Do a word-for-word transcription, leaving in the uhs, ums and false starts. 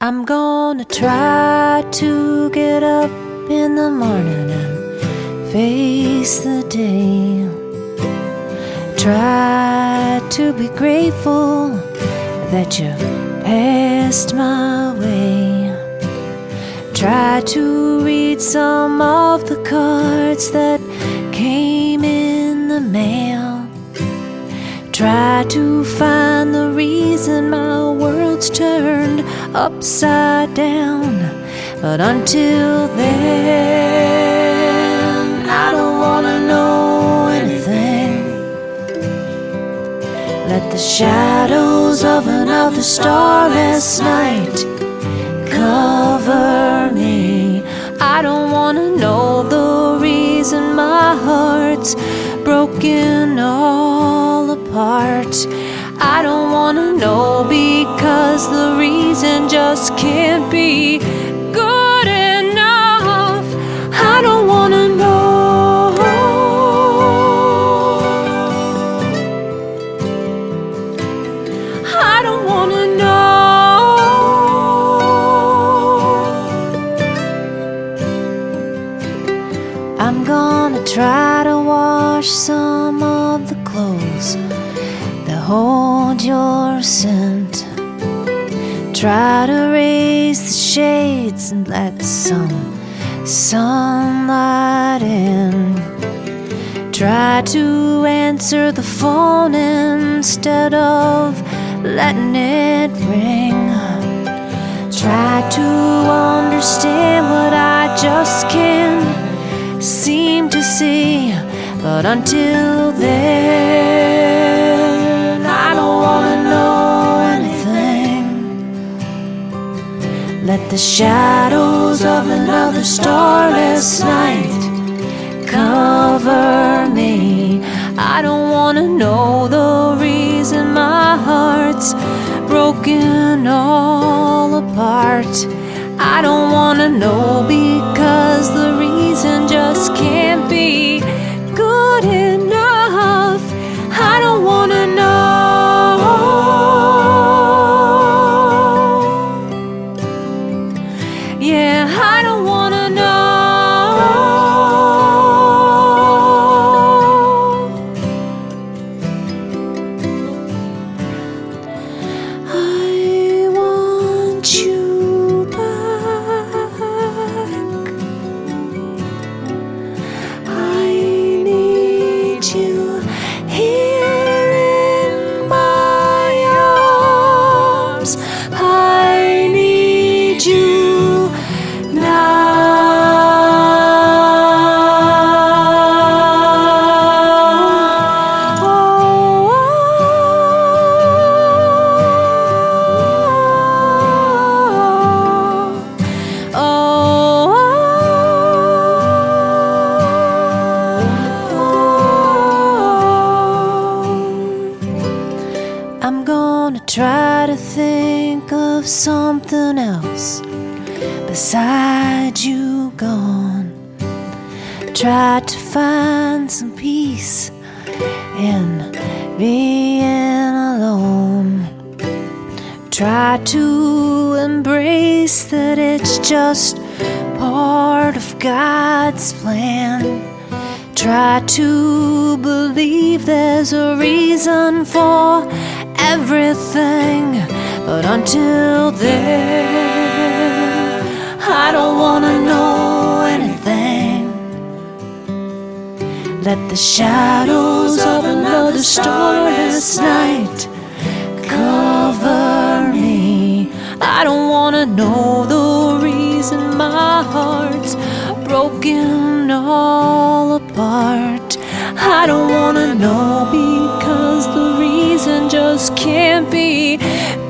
I'm gonna try to get up in the morning and face the day. Try to be grateful that you passed my way. Try to read some of the cards that came in the mail. Try to find the reason my world's turned upside down. But until then, I don't wanna know anything. Let the shadows of another starless night cover me. I don't wanna know the reason my heart's broken all apart. I don't wanna know, because the reason just can't be good enough. I don't wanna know. I don't wanna know. I'm gonna try to wash some of the clothes that hold your scent. Try to raise the shades and let some sunlight in. Try to answer the phone instead of letting it ring. Try to understand what I just can't seem to see. But until then, I don't wanna know anything. Let the shadows of another starless night cover me. I don't wanna know the reason my heart's broken all apart. I don't wanna know, because the reason just can't be good enough. I don't wanna know. Yeah, I don't wanna know. I want you back. I need you here in my arms. I need you I'm gonna try to think of something else besides you gone. Try to find some peace in being alone. Try to embrace that it's just part of God's plan. Try to believe there's a reason for everything. But until then, I don't wanna know anything. Let the shadows of another starless night cover me. I don't wanna know the reason my heart's broken all apart. I don't wanna know, because the reason just can't be